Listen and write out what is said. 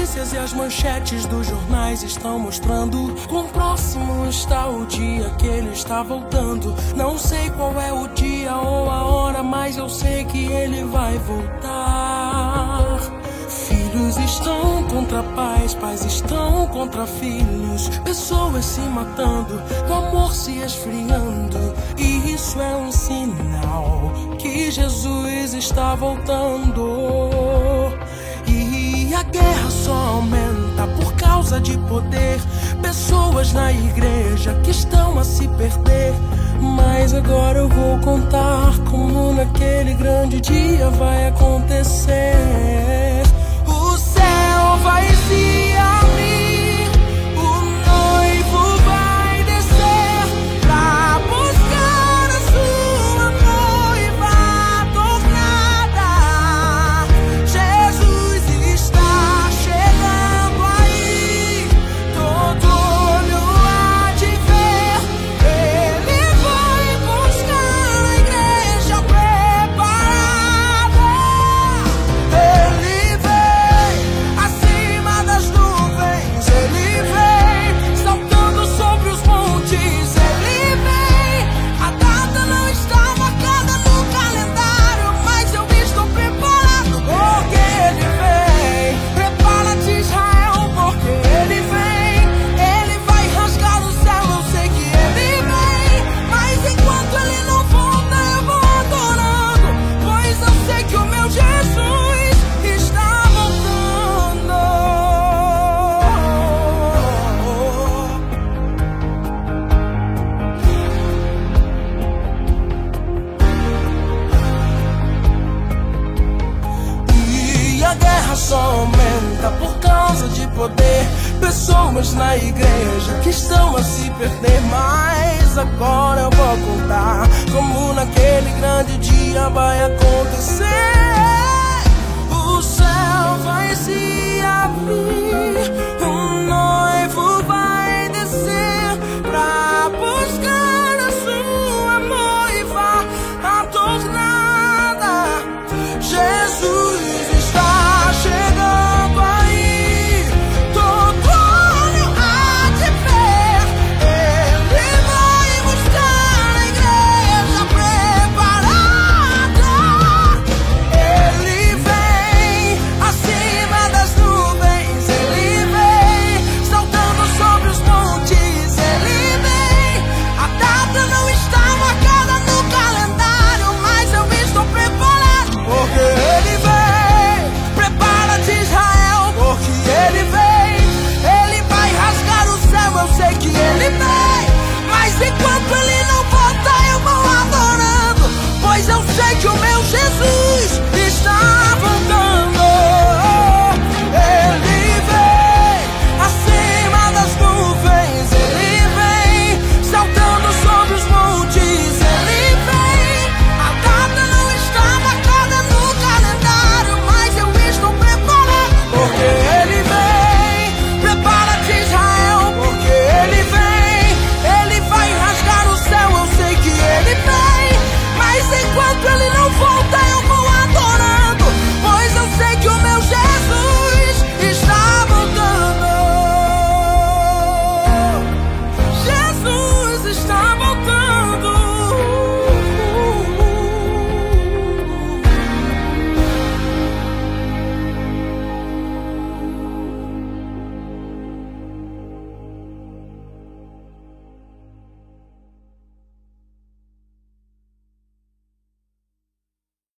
notícias e as manchetes dos jornais estão mostrando quão próximo está o dia que ele está voltando. Não sei qual é o dia ou a hora, mas eu sei que ele vai voltar. Filhos estão contra pais, pais estão contra filhos, pessoas se matando, do amor se esfriando. E isso é um sinal que Jesus está voltando. E a guerra só aumenta por causa de poder. Pessoas na igreja que estão a se perder. Mas agora eu vou contar como naquele grande dia vai acontecer. O céu vai se abrir, o noivo vai descer pra buscar a sua noiva adornada. Jesus está chegando aí, todo olho há de ver. Ele vai buscar a igreja preparada. Ele vem acima das nuvens, ele vem saltando sobre os montes, ele vem. A data não está marcada no calendário, mas eu estou preparado porque ele vem. Prepara-te, Israel, porque ele vem. Ele vai rasgar o céu, eu sei que ele vem. Mas enquanto ele não volta, eu vou adorando, pois eu sei que o meu Jesus está voltando. E a guerra só aumenta por causa de poder. Pessoas na igreja que estão a se perder. Mas agora eu vou contar como naquele grande dia vai acontecer.